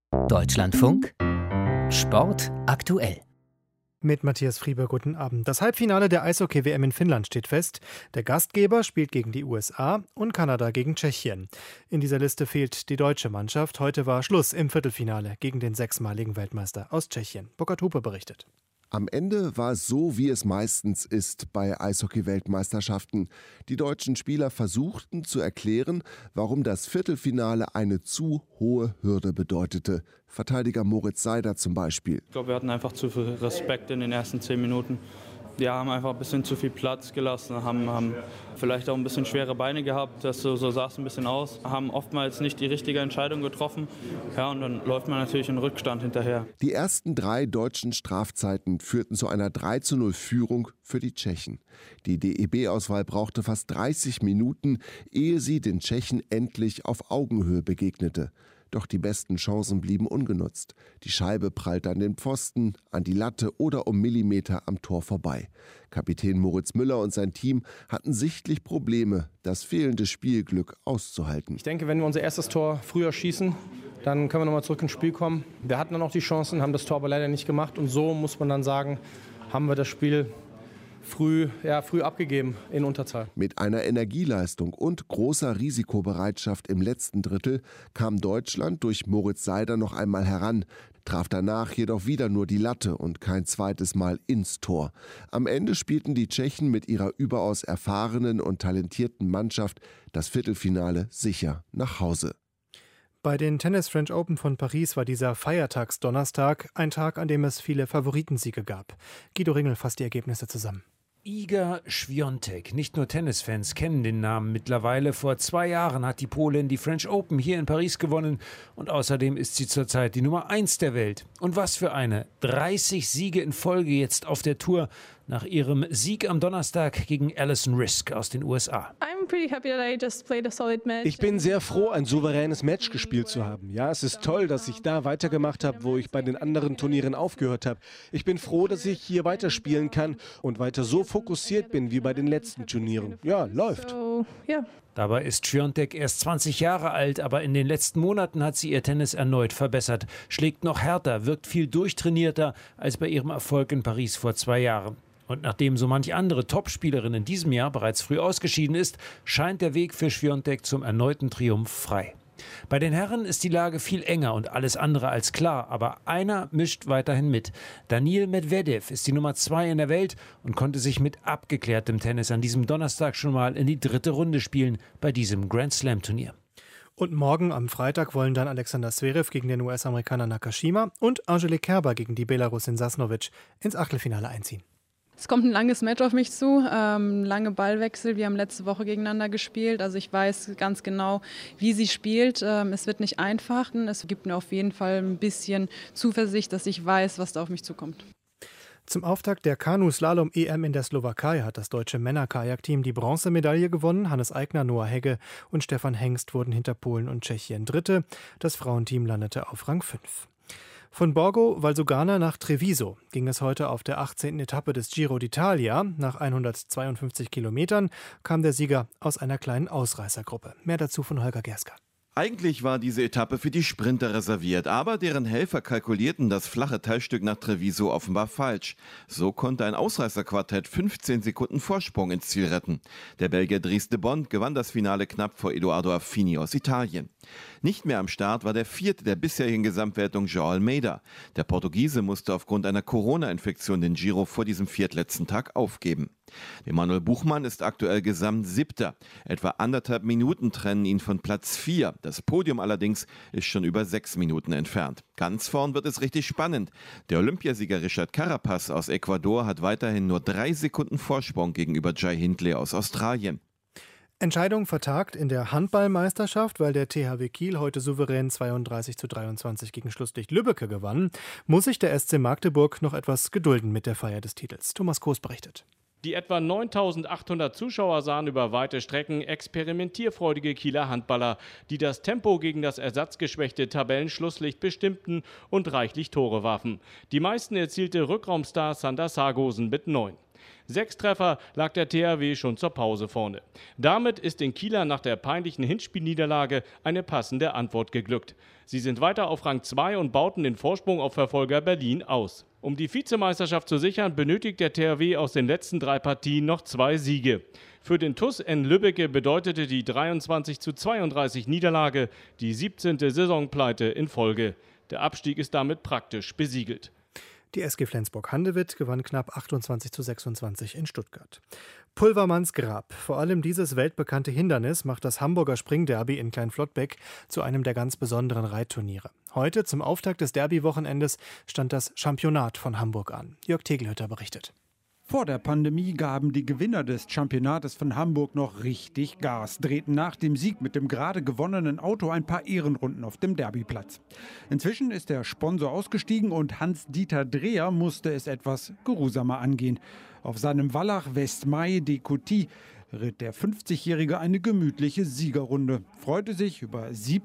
Deutschlandfunk Sport aktuell. Mit Matthias Frieber, guten Abend. Das Halbfinale der Eishockey-WM in Finnland steht fest. Der Gastgeber spielt gegen die USA und Kanada gegen Tschechien. In dieser Liste fehlt die deutsche Mannschaft. Heute war Schluss im Viertelfinale gegen den sechsmaligen Weltmeister aus Tschechien. Burkhard Hupe berichtet. Am Ende war es so, wie es meistens ist bei Eishockey-Weltmeisterschaften. Die deutschen Spieler versuchten zu erklären, warum das Viertelfinale eine zu hohe Hürde bedeutete. Verteidiger Moritz Seider zum Beispiel. Ich glaube, wir hatten einfach zu viel Respekt in den ersten 10 Minuten. Wir haben einfach ein bisschen zu viel Platz gelassen, haben vielleicht auch ein bisschen schwere Beine gehabt, so sah es ein bisschen aus. Haben oftmals nicht die richtige Entscheidung getroffen. Ja, und dann läuft man natürlich in Rückstand hinterher. Die ersten 3 deutschen Strafzeiten führten zu einer 3:0 Führung für die Tschechen. Die DEB-Auswahl brauchte fast 30 Minuten, ehe sie den Tschechen endlich auf Augenhöhe begegnete. Doch die besten Chancen blieben ungenutzt. Die Scheibe prallte an den Pfosten, an die Latte oder um Millimeter am Tor vorbei. Kapitän Moritz Müller und sein Team hatten sichtlich Probleme, das fehlende Spielglück auszuhalten. Ich denke, wenn wir unser erstes Tor früher schießen, dann können wir nochmal zurück ins Spiel kommen. Wir hatten dann auch die Chancen, haben das Tor aber leider nicht gemacht. Und so muss man dann sagen, haben wir das Spiel früh abgegeben in Unterzahl. Mit einer Energieleistung und großer Risikobereitschaft im letzten Drittel kam Deutschland durch Moritz Seider noch einmal heran, traf danach jedoch wieder nur die Latte und kein zweites Mal ins Tor. Am Ende spielten die Tschechen mit ihrer überaus erfahrenen und talentierten Mannschaft das Viertelfinale sicher nach Hause. Bei den Tennis French Open von Paris war dieser Feiertagsdonnerstag ein Tag, an dem es viele Favoritensiege gab. Guido Ringel fasst die Ergebnisse zusammen. Iga Świątek. Nicht nur Tennisfans kennen den Namen mittlerweile. Vor 2 Jahren hat die Polin die French Open hier in Paris gewonnen. Und außerdem ist sie zurzeit die Nummer 1 der Welt. Und was für eine. 30 Siege in Folge jetzt auf der Tour. Nach ihrem Sieg am Donnerstag gegen Alison Riske aus den USA. Ich bin sehr froh, ein souveränes Match gespielt zu haben. Ja, es ist toll, dass ich da weitergemacht habe, wo ich bei den anderen Turnieren aufgehört habe. Ich bin froh, dass ich hier weiterspielen kann und weiter so fokussiert bin wie bei den letzten Turnieren. Ja, läuft. Dabei ist Świątek erst 20 Jahre alt, aber in den letzten Monaten hat sie ihr Tennis erneut verbessert. Schlägt noch härter, wirkt viel durchtrainierter als bei ihrem Erfolg in Paris vor 2 Jahren. Und nachdem so manche andere Topspielerin in diesem Jahr bereits früh ausgeschieden ist, scheint der Weg für Świątek zum erneuten Triumph frei. Bei den Herren ist die Lage viel enger und alles andere als klar, aber einer mischt weiterhin mit. Daniil Medvedev ist die Nummer 2 in der Welt und konnte sich mit abgeklärtem Tennis an diesem Donnerstag schon mal in die 3. Runde spielen bei diesem Grand-Slam-Turnier. Und morgen am Freitag wollen dann Alexander Zverev gegen den US-Amerikaner Nakashima und Angelique Kerber gegen die Belarusin Sasnovic ins Achtelfinale einziehen. Es kommt ein langes Match auf mich zu, lange Ballwechsel. Wir haben letzte Woche gegeneinander gespielt. Also ich weiß ganz genau, wie sie spielt. Es wird nicht einfach. Es gibt mir auf jeden Fall ein bisschen Zuversicht, dass ich weiß, was da auf mich zukommt. Zum Auftakt der Kanu-Slalom-EM in der Slowakei hat das deutsche Männer-Kajak-Team die Bronzemedaille gewonnen. Hannes Eigner, Noah Hegge und Stefan Hengst wurden hinter Polen und Tschechien Dritte. Das Frauenteam landete auf Rang 5. Von Borgo Valsugana nach Treviso ging es heute auf der 18. Etappe des Giro d'Italia. Nach 152 Kilometern kam der Sieger aus einer kleinen Ausreißergruppe. Mehr dazu von Holger Gerska. Eigentlich war diese Etappe für die Sprinter reserviert, aber deren Helfer kalkulierten das flache Teilstück nach Treviso offenbar falsch. So konnte ein Ausreißerquartett 15 Sekunden Vorsprung ins Ziel retten. Der Belgier Dries de Bont gewann das Finale knapp vor Edoardo Affini aus Italien. Nicht mehr am Start war der 4. der bisherigen Gesamtwertung João Almeida. Der Portugiese musste aufgrund einer Corona-Infektion den Giro vor diesem viertletzten Tag aufgeben. Emanuel Buchmann ist aktuell Gesamt 7. Etwa 1,5 Minuten trennen ihn von Platz 4. Das Podium allerdings ist schon über 6 Minuten entfernt. Ganz vorn wird es richtig spannend. Der Olympiasieger Richard Carapaz aus Ecuador hat weiterhin nur 3 Sekunden Vorsprung gegenüber Jai Hindley aus Australien. Entscheidung vertagt in der Handballmeisterschaft, weil der THW Kiel heute souverän 32:23 gegen Schlusslicht Lübbecke gewann, muss sich der SC Magdeburg noch etwas gedulden mit der Feier des Titels. Thomas Koos berichtet. Die etwa 9.800 Zuschauer sahen über weite Strecken experimentierfreudige Kieler Handballer, die das Tempo gegen das ersatzgeschwächte Tabellenschlusslicht bestimmten und reichlich Tore warfen. Die meisten erzielte Rückraumstar Sander Sargosen mit 9. 6 Treffer lag der THW schon zur Pause vorne. Damit ist den Kielern nach der peinlichen Hinspielniederlage eine passende Antwort geglückt. Sie sind weiter auf Rang 2 und bauten den Vorsprung auf Verfolger Berlin aus. Um die Vizemeisterschaft zu sichern, benötigt der THW aus den letzten 3 Partien noch 2 Siege. Für den TuS in Lübbecke bedeutete die 23:32 Niederlage die 17. Saisonpleite in Folge. Der Abstieg ist damit praktisch besiegelt. Die SG Flensburg-Handewitt gewann knapp 28:26 in Stuttgart. Pulvermanns Grab. Vor allem dieses weltbekannte Hindernis macht das Hamburger Springderby in Kleinflottbeck zu einem der ganz besonderen Reitturniere. Heute, zum Auftakt des Derby-Wochenendes, stand das Championat von Hamburg an. Jörg Tegelhütter berichtet. Vor der Pandemie gaben die Gewinner des Championates von Hamburg noch richtig Gas, drehten nach dem Sieg mit dem gerade gewonnenen Auto ein paar Ehrenrunden auf dem Derbyplatz. Inzwischen ist der Sponsor ausgestiegen und Hans-Dieter Dreher musste es etwas geruhsamer angehen. Auf seinem Wallach Westmai de Coty ritt der 50-Jährige eine gemütliche Siegerrunde, freute sich über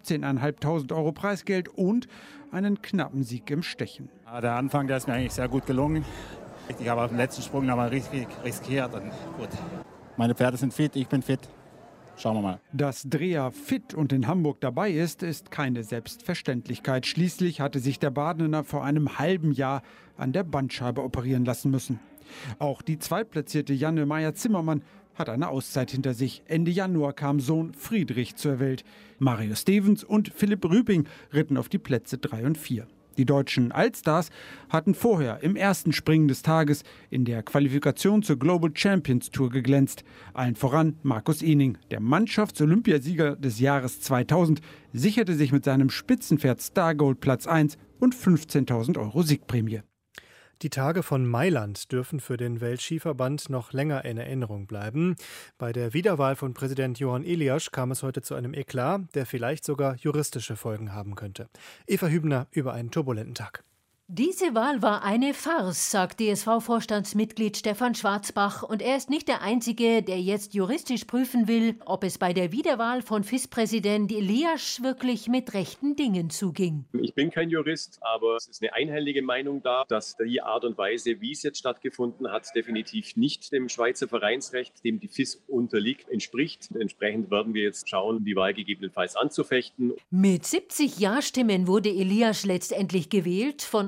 17.500 € Preisgeld und einen knappen Sieg im Stechen. Der Anfang, der ist mir eigentlich sehr gut gelungen. Ich habe auf dem letzten Sprung nochmal richtig riskiert. Und gut. Meine Pferde sind fit, ich bin fit. Schauen wir mal. Dass Dreher fit und in Hamburg dabei ist keine Selbstverständlichkeit. Schließlich hatte sich der Badener vor einem halben Jahr an der Bandscheibe operieren lassen müssen. Auch die zweitplatzierte Janne Meyer-Zimmermann hat eine Auszeit hinter sich. Ende Januar kam Sohn Friedrich zur Welt. Mario Stevens und Philipp Rüping ritten auf die Plätze 3 und 4. Die deutschen Allstars hatten vorher im ersten Springen des Tages in der Qualifikation zur Global Champions Tour geglänzt. Allen voran Markus Ehning, der Mannschafts-Olympiasieger des Jahres 2000, sicherte sich mit seinem Spitzenpferd Stargold Platz 1 und 15.000 € Siegprämie. Die Tage von Mailand dürfen für den Weltskiverband noch länger in Erinnerung bleiben. Bei der Wiederwahl von Präsident Johann Eliasch kam es heute zu einem Eklat, der vielleicht sogar juristische Folgen haben könnte. Eva Hübner über einen turbulenten Tag. Diese Wahl war eine Farce, sagt DSV-Vorstandsmitglied Stefan Schwarzbach. Und er ist nicht der Einzige, der jetzt juristisch prüfen will, ob es bei der Wiederwahl von FIS-Präsident Eliasch wirklich mit rechten Dingen zuging. Ich bin kein Jurist, aber es ist eine einhellige Meinung da, dass die Art und Weise, wie es jetzt stattgefunden hat, definitiv nicht dem Schweizer Vereinsrecht, dem die FIS unterliegt, entspricht. Entsprechend werden wir jetzt schauen, die Wahl gegebenenfalls anzufechten. Mit 70 Ja-Stimmen wurde Eliasch letztendlich gewählt. Von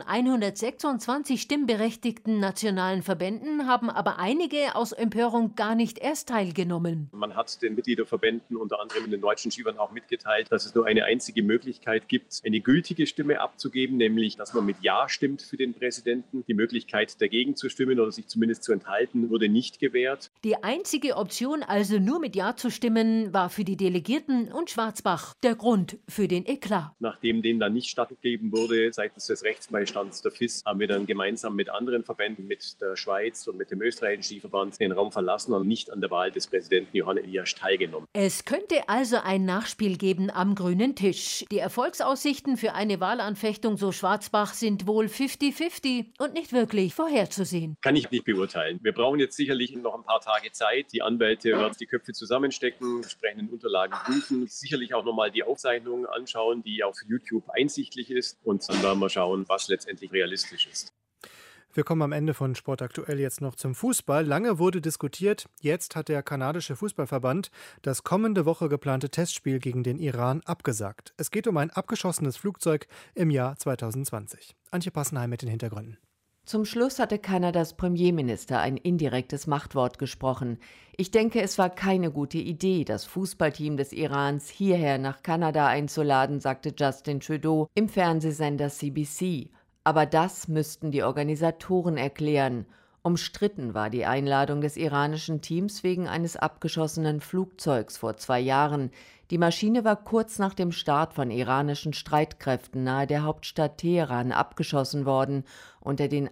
126 stimmberechtigten nationalen Verbänden haben aber einige aus Empörung gar nicht erst teilgenommen. Man hat den Mitgliederverbänden, unter anderem in den deutschen Skibahn, auch mitgeteilt, dass es nur eine einzige Möglichkeit gibt, eine gültige Stimme abzugeben, nämlich, dass man mit Ja stimmt für den Präsidenten. Die Möglichkeit, dagegen zu stimmen oder sich zumindest zu enthalten, wurde nicht gewährt. Die einzige Option, also nur mit Ja zu stimmen, war für die Delegierten und Schwarzbach der Grund für den Eklat. Nachdem dem dann nicht stattgegeben wurde, seitens des Rechtsbeistands der FIS, haben wir dann gemeinsam mit anderen Verbänden, mit der Schweiz und mit dem österreichischen Skiverband den Raum verlassen und nicht an der Wahl des Präsidenten Johann Eliasch teilgenommen. Es könnte also ein Nachspiel geben am grünen Tisch. Die Erfolgsaussichten für eine Wahlanfechtung, so Schwarzbach, sind wohl 50-50 und nicht wirklich vorherzusehen. Kann ich nicht beurteilen. Wir brauchen jetzt sicherlich noch ein paar Tage Zeit. Die Anwälte werden die Köpfe zusammenstecken, entsprechenden Unterlagen prüfen, sicherlich auch nochmal die Aufzeichnung anschauen, die auf YouTube einsichtlich ist. Und dann werden wir schauen, was letztendlich realistisch ist. Wir kommen am Ende von Sport aktuell jetzt noch zum Fußball. Lange wurde diskutiert. Jetzt hat der kanadische Fußballverband das kommende Woche geplante Testspiel gegen den Iran abgesagt. Es geht um ein abgeschossenes Flugzeug im Jahr 2020. Antje Passenheim mit den Hintergründen. Zum Schluss hatte Kanadas Premierminister ein indirektes Machtwort gesprochen. Ich denke, es war keine gute Idee, das Fußballteam des Irans hierher nach Kanada einzuladen, sagte Justin Trudeau im Fernsehsender CBC. Aber das müssten die Organisatoren erklären. Umstritten war die Einladung des iranischen Teams wegen eines abgeschossenen Flugzeugs vor 2 Jahren. Die Maschine war kurz nach dem Start von iranischen Streitkräften nahe der Hauptstadt Teheran abgeschossen worden. Unter den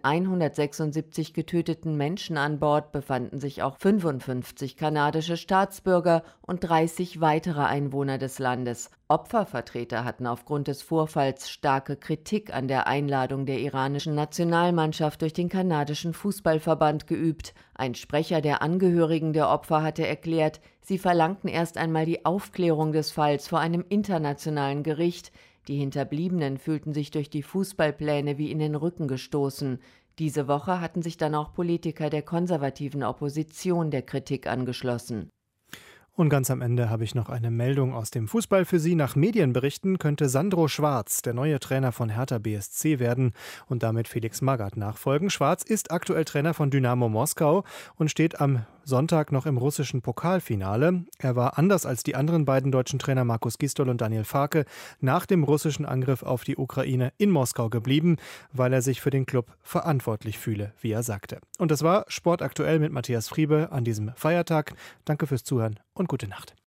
176 getöteten Menschen an Bord befanden sich auch 55 kanadische Staatsbürger und 30 weitere Einwohner des Landes. Opfervertreter hatten aufgrund des Vorfalls starke Kritik an der Einladung der iranischen Nationalmannschaft durch den kanadischen Fußballverband geübt. Ein Sprecher der Angehörigen der Opfer hatte erklärt, sie verlangten erst einmal die Aufklärung des Falls vor einem internationalen Gericht. Die Hinterbliebenen fühlten sich durch die Fußballpläne wie in den Rücken gestoßen. Diese Woche hatten sich dann auch Politiker der konservativen Opposition der Kritik angeschlossen. Und ganz am Ende habe ich noch eine Meldung aus dem Fußball für Sie. Nach Medienberichten könnte Sandro Schwarz der neue Trainer von Hertha BSC werden und damit Felix Magath nachfolgen. Schwarz ist aktuell Trainer von Dynamo Moskau und steht am Sonntag noch im russischen Pokalfinale. Er war anders als die anderen beiden deutschen Trainer Markus Gisdol und Daniel Farke nach dem russischen Angriff auf die Ukraine in Moskau geblieben, weil er sich für den Club verantwortlich fühle, wie er sagte. Und das war Sport aktuell mit Matthias Friebe an diesem Feiertag. Danke fürs Zuhören und gute Nacht.